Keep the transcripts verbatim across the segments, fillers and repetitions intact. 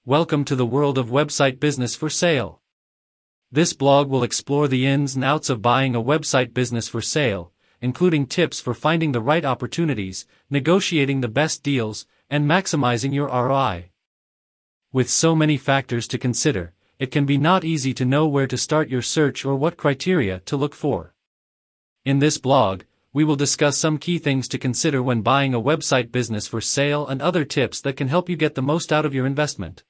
Welcome to the world of website business for sale. This blog will explore the ins and outs of buying a website business for sale, including tips for finding the right opportunities, negotiating the best deals, and maximizing your R O I. With so many factors to consider, it can be not easy to know where to start your search or what criteria to look for. In this blog, we will discuss some key things to consider when buying a website business for sale and other tips that can help you get the most out of your investment.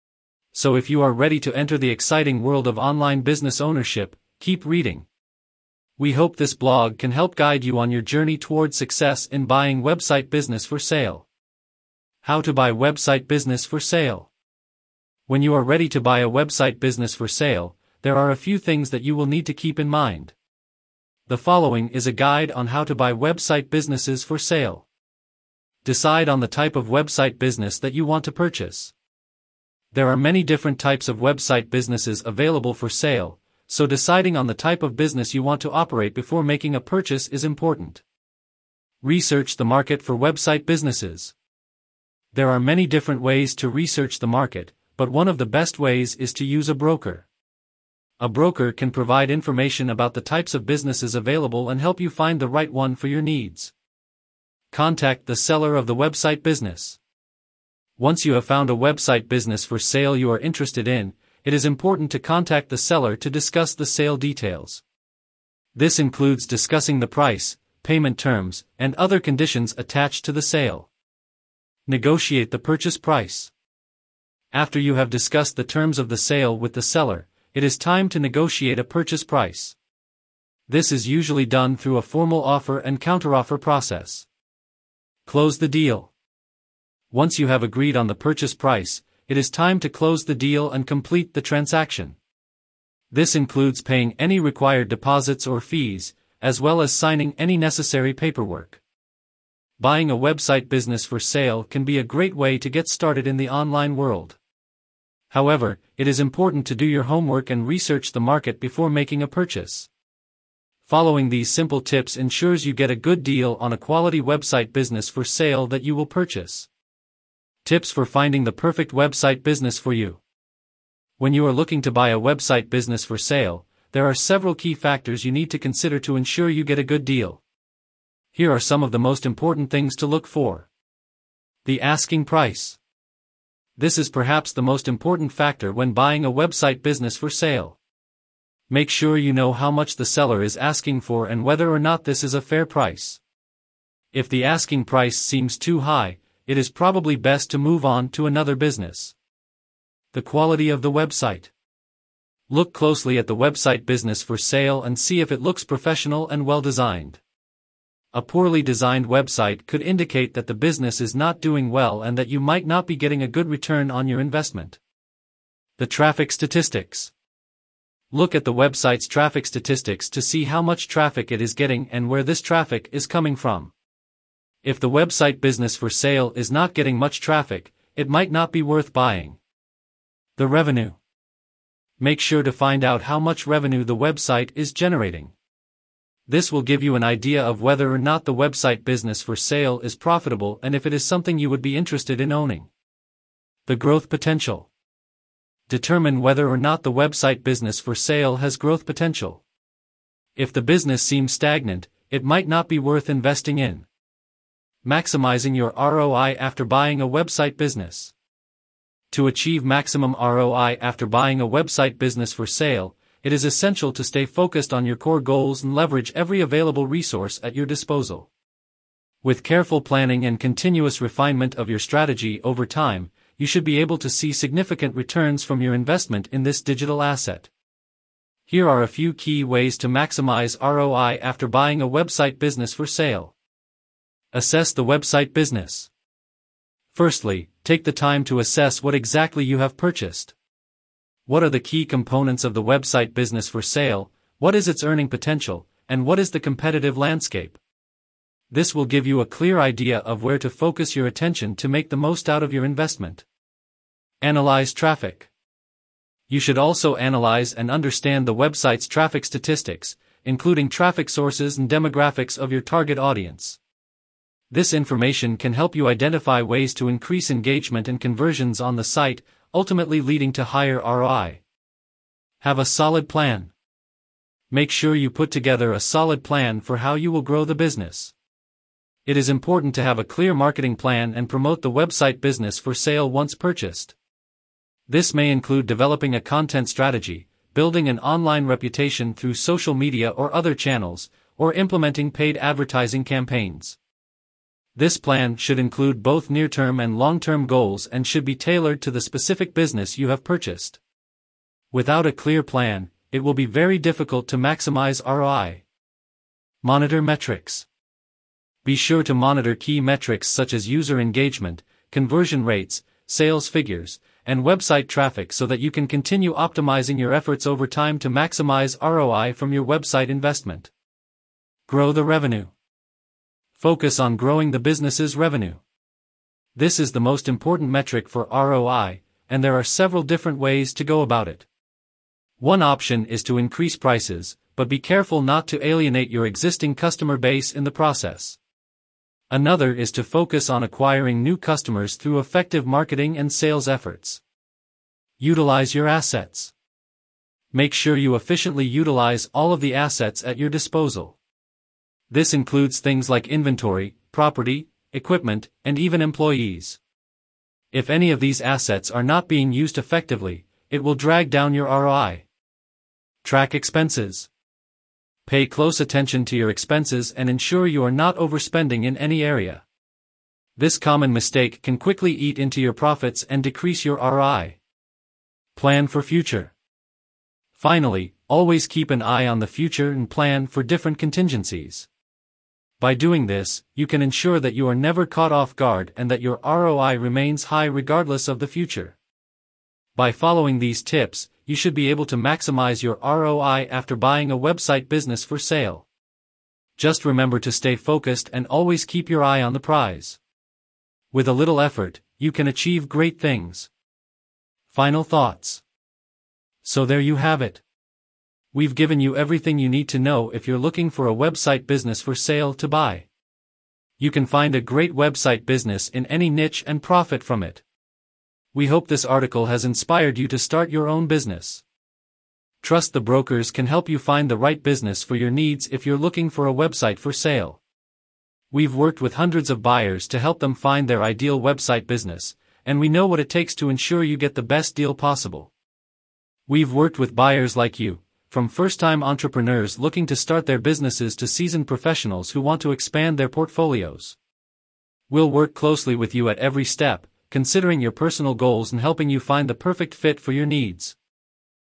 So if you are ready to enter the exciting world of online business ownership, keep reading. We hope this blog can help guide you on your journey towards success in buying website business for sale. How to buy website business for sale. When you are ready to buy a website business for sale, there are a few things that you will need to keep in mind. The following is a guide on how to buy website businesses for sale. Decide on the type of website business that you want to purchase. There are many different types of website businesses available for sale, so deciding on the type of business you want to operate before making a purchase is important. Research the market for website businesses. There are many different ways to research the market, but one of the best ways is to use a broker. A broker can provide information about the types of businesses available and help you find the right one for your needs. Contact the seller of the website business. Once you have found a website business for sale you are interested in, it is important to contact the seller to discuss the sale details. This includes discussing the price, payment terms, and other conditions attached to the sale. Negotiate the purchase price. After you have discussed the terms of the sale with the seller, it is time to negotiate a purchase price. This is usually done through a formal offer and counteroffer process. Close the deal. Once you have agreed on the purchase price, it is time to close the deal and complete the transaction. This includes paying any required deposits or fees, as well as signing any necessary paperwork. Buying a website business for sale can be a great way to get started in the online world. However, it is important to do your homework and research the market before making a purchase. Following these simple tips ensures you get a good deal on a quality website business for sale that you will purchase. Tips for finding the perfect website business for you. When you are looking to buy a website business for sale, there are several key factors you need to consider to ensure you get a good deal. Here are some of the most important things to look for. The asking price. This is perhaps the most important factor when buying a website business for sale. Make sure you know how much the seller is asking for and whether or not this is a fair price. If the asking price seems too high, it is probably best to move on to another business. The quality of the website. Look closely at the website business for sale and see if it looks professional and well designed. A poorly designed website could indicate that the business is not doing well and that you might not be getting a good return on your investment. The traffic statistics. Look at the website's traffic statistics to see how much traffic it is getting and where this traffic is coming from. If the website business for sale is not getting much traffic, it might not be worth buying. The revenue. Make sure to find out how much revenue the website is generating. This will give you an idea of whether or not the website business for sale is profitable and if it is something you would be interested in owning. The growth potential. Determine whether or not the website business for sale has growth potential. If the business seems stagnant, it might not be worth investing in. Maximizing your R O I after buying a website business. To achieve maximum R O I after buying a website business for sale, it is essential to stay focused on your core goals and leverage every available resource at your disposal. With careful planning and continuous refinement of your strategy over time, you should be able to see significant returns from your investment in this digital asset. Here are a few key ways to maximize R O I after buying a website business for sale. Assess the website business. Firstly, take the time to assess what exactly you have purchased. What are the key components of the website business for sale, what is its earning potential, and what is the competitive landscape? This will give you a clear idea of where to focus your attention to make the most out of your investment. Analyze traffic. You should also analyze and understand the website's traffic statistics, including traffic sources and demographics of your target audience. This information can help you identify ways to increase engagement and conversions on the site, ultimately leading to higher R O I. Have a solid plan. Make sure you put together a solid plan for how you will grow the business. It is important to have a clear marketing plan and promote the website business for sale once purchased. This may include developing a content strategy, building an online reputation through social media or other channels, or implementing paid advertising campaigns. This plan should include both near-term and long-term goals and should be tailored to the specific business you have purchased. Without a clear plan, it will be very difficult to maximize R O I. Monitor metrics. Be sure to monitor key metrics such as user engagement, conversion rates, sales figures, and website traffic so that you can continue optimizing your efforts over time to maximize R O I from your website investment. Grow the revenue. Focus on growing the business's revenue. This is the most important metric for R O I, and there are several different ways to go about it. One option is to increase prices, but be careful not to alienate your existing customer base in the process. Another is to focus on acquiring new customers through effective marketing and sales efforts. Utilize your assets. Make sure you efficiently utilize all of the assets at your disposal. This includes things like inventory, property, equipment, and even employees. If any of these assets are not being used effectively, it will drag down your R O I. Track expenses. Pay close attention to your expenses and ensure you are not overspending in any area. This common mistake can quickly eat into your profits and decrease your R O I. Plan for future. Finally, always keep an eye on the future and plan for different contingencies. By doing this, you can ensure that you are never caught off guard and that your R O I remains high regardless of the future. By following these tips, you should be able to maximize your R O I after buying a website business for sale. Just remember to stay focused and always keep your eye on the prize. With a little effort, you can achieve great things. Final thoughts. So there you have it. We've given you everything you need to know if you're looking for a website business for sale to buy. You can find a great website business in any niche and profit from it. We hope this article has inspired you to start your own business. Trust the Brokers can help you find the right business for your needs if you're looking for a website for sale. We've worked with hundreds of buyers to help them find their ideal website business, and we know what it takes to ensure you get the best deal possible. We've worked with buyers like you, from first-time entrepreneurs looking to start their businesses to seasoned professionals who want to expand their portfolios. We'll work closely with you at every step, considering your personal goals and helping you find the perfect fit for your needs.